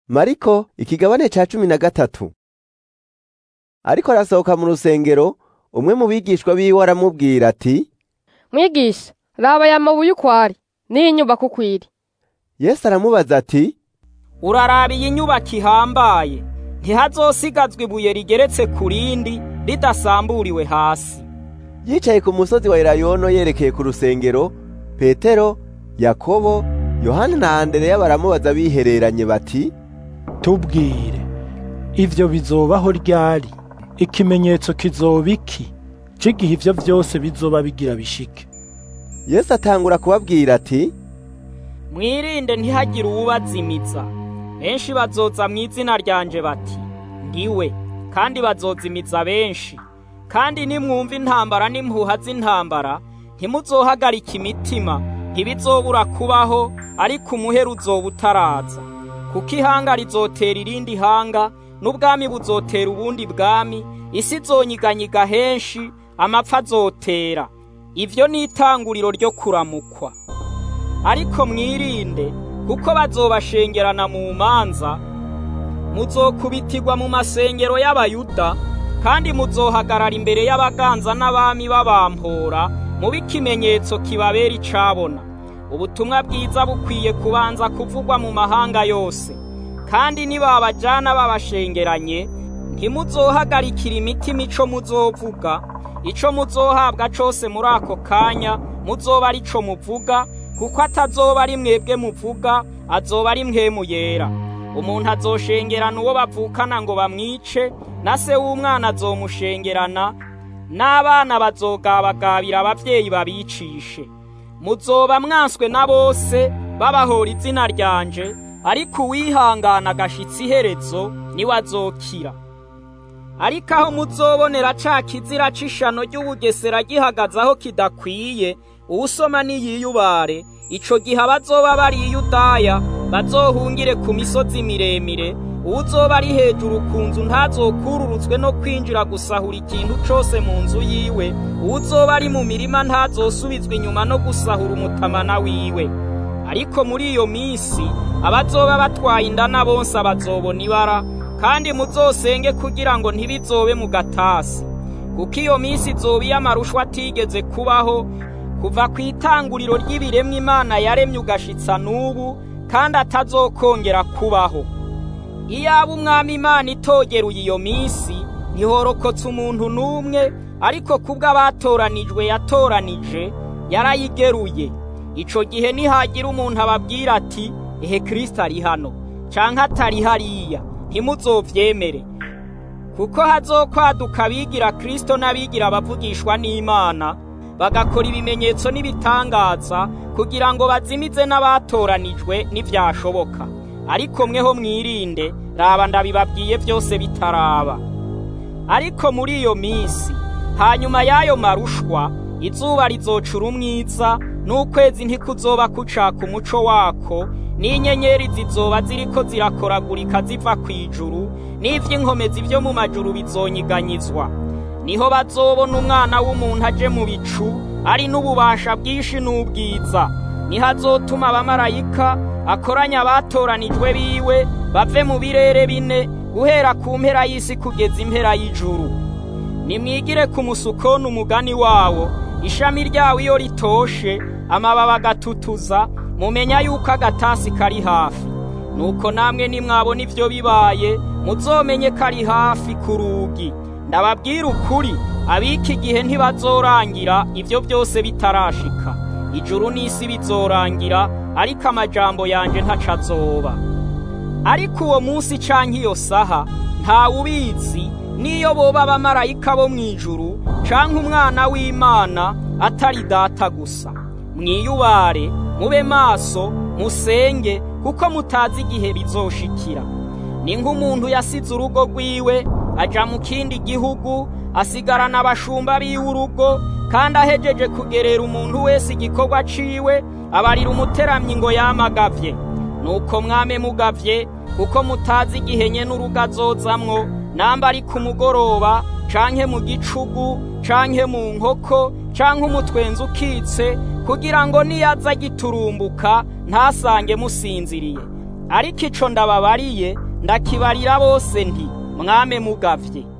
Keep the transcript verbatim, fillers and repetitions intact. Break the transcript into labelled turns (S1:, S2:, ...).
S1: Mariko ikigabane ca cumi na gatatu. Ariko arasohoka mu rusengero, umwe mu bigishwa biwe aramubwira ati,
S2: Mwigisha, raba aya mabuye uko ari, n'iyi nyubako uko iri.
S1: Yesu aramubaza ati,
S3: uraraba iyi nyubako ihambaye, ntihazosigazwa ibuye rigeretse ku rindi ridasamburiwe hasi.
S1: Yicaye ku musozi wa Elayono yerekeye ku rusengero, Petero, Yakobo, Yohana na Andereya baramubaza bihereranye bati,
S4: tubwire, ivyo bizobaho ryari? Ikimenyetso kizoba iki c'igihe ivyo vyose bizoba bigira bishike?
S1: Yesu atangura kubabwira ati,
S3: mwirinde ntihagire uwubazimiza. Benshi bazoza mw'izina ryanje bati, ndiwe, kandi bazozimiza benshi. Kandi nimwumva intambara n'impuha z'intambara, ntimuzohagarika imitima, ntibizobura kubaho, ariko umuhero uzoba utaraza. Kuko ihanga rizotera irindi hanga, n'ubwami buzotera ubundi bwami, isi izonyiganyiga henshi, amapfa azotera. Ivyo ni itanguriro ryo kuramukwa. Ariko mwirinde, kuko bazobashengerana mu manza, muzokubitirwa mu masengero y'Abayuda, kandi muzohagarara imbere y'abaganza n'abami babampora, mube ikimenyetso kibabera icabona. Ubutumwa bwiza bukwiye kubanza kuvugwa mu mahanga yose. Kandi nibabajana babashengeranye, ntimuzohagarikira imitima ico muzovuga. Ico muzohabwa cose muri ako kanya, muzoba ari co muvuga, kuko atazoba ari mwebwe muvuga, azoba ari mpwemu yera. Umuntu azoshengerana uwo bavukana ngo bamwice, na se w'umwana azomushengerana, n'abana bazogabagabira abavyeyi babicishe. Muzoba mwanswe na bose babahora izina ryanje, ariko uwihangana agashitsa iherezo niwe azokira. Ariko aho muzobonera ca kizira c'ishano ry'ubugesera gihagaze aho kidakwiye, uwusoma niyiyubare, ico gihe abazoba bari i Yudaya bazohungire ku misozi miremire. Uwuzoba ari hejuru ku nzu ntazokururutswe no kwinjira gusahura ikintu cose mu nzu yiwe. Uwuzoba ari mu mirima ntazosubizwa inyuma no gusahura umutamana wiwe. Ariko muri iyo misi abazoba batwaye indana bonse bazobona ibara, kandi muzosenge kugira ngo ntibizobe mu gatasi. Kuko iyo misi izoba iy'amarushwa atigeze kubaho, kuva ku itanguriro ry'ibiremwa Imana yaremye ugashitsa n'ubu, kandi atazokongera kubaho. Iyaba umwami Imana itogeruye iyo misi, ntihorokotse umuntu n'umwe, ariko kubwo abatoranijwe yatoranije, yarayigeruye. Ico gihe nihagira umuntu ababwira ati, ehe Kristo ari hano, canke atari hariya, ntimuzovyemere. Kuko hazokwaduka abigira Kristo n'abigira abavugishwa n'Imana, bagakora ibimenyetso n'ibitangaza, kugira ngo bazimize n'abatoranijwe n'ivyashoboka. Ariko mweho mwirinde, raba ndabibabwiye vyose bitaraba. Ariko muri iyo misi, hanyuma y'ayo marushwa, izuba rizocura umwiza, n'ukwezi ntikuzoba kucaka umuco wako, n'inyenyeri zizoba ziriko zirakoragurika ziva kw'ijuru, n'ivy'inkomezi vyo mu majuru bizonyiganyizwa. Niho bazobona umwana w'umuntu aje mu bicu, ari n'ububasha bwinshi n'ubwiza. Niho azotuma abamarayika akoranya abatoranijwe biwe, bave mu birere bine, guhera ku mpera y'isi kugeza impera y'ijuru. Nimwigire ku musukoni umugani wawo, ishami ryawo iyo ritoshe, amababi agatutuza, mumenya yuko agatasi kari hafi. Nuko namwe nimwabona ivyo bibaye, muzomenye kari hafi ku rugi. Ndababwira ukuri, abiki gihe ntibazorangira ivyo byose bitarashika. Ijuru n'isi bizorangira, ariko amajambo yanje ntacazoba. Ariko uwo munsi canke iyo saha ntawubizi, niyo boba abamarayika bo mw'ijuru canke umwana w'Imana, atari Data gusa. Mwiyubare, mube maso, musenge, kuko mutazi igihe bizoshikira. Ni nk'umuntu yasize urugo rwiwe, aja mu kindi gihugu, asigarana abashumba biwe urugo, kandi ahejeje kugerera umuntu wese igikorwa ciwe, abarira umuteramyi ngo yamagavye. Nuko mwame mugavye, kuko mutazi igihe nyene urugo azozamwo, namba ari ku mugoroba, canke mu gicugu, canke mu nkoko, canke umutwenzi ukitse, kugira ngo niyaza giturumbuka ntasange musinziriye. ariko ico ndababariye ndakibarira bose nti mwame mugavye.